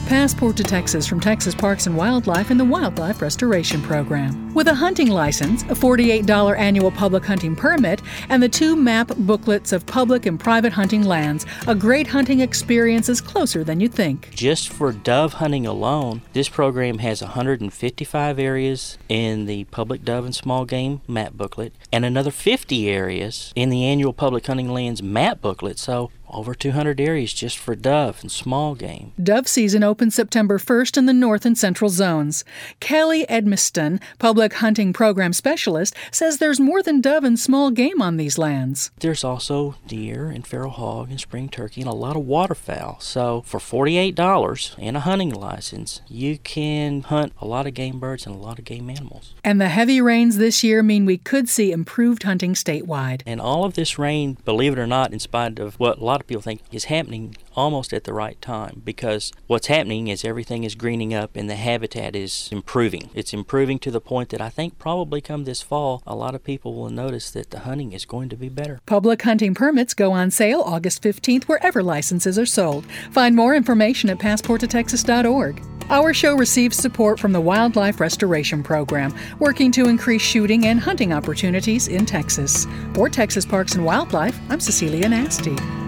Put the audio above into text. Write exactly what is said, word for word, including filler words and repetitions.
Passport to Texas from Texas Parks and Wildlife and the Wildlife Restoration Program. With a hunting license, a forty-eight dollars annual public hunting permit, and the two map booklets of public and private hunting lands, a great hunting experience is closer than you think. Just for dove hunting alone, this program has one hundred fifty-five areas in the public dove and small game map booklet and another fifty areas in the annual public hunting lands map booklet. So over two hundred areas just for dove and small game. Dove season opens September first in the north and central zones. Kelly Edmiston, Public Hunting Program Specialist, says there's more than dove and small game on these lands. There's also deer and feral hog and spring turkey and a lot of waterfowl. So for forty-eight dollars and a hunting license, you can hunt a lot of game birds and a lot of game animals. And the heavy rains this year mean we could see improved hunting statewide. And all of this rain, believe it or not, in spite of what a lot of people think is happening almost at the right time, because what's happening is everything is greening up and the habitat is improving. It's improving to the point that I think probably come this fall, a lot of people will notice that the hunting is going to be better. Public hunting permits go on sale August fifteenth wherever licenses are sold. Find more information at passport to texas dot org. Our show receives support from the Wildlife Restoration Program, working to increase shooting and hunting opportunities in Texas. For Texas Parks and Wildlife, I'm Cecilia Nasty.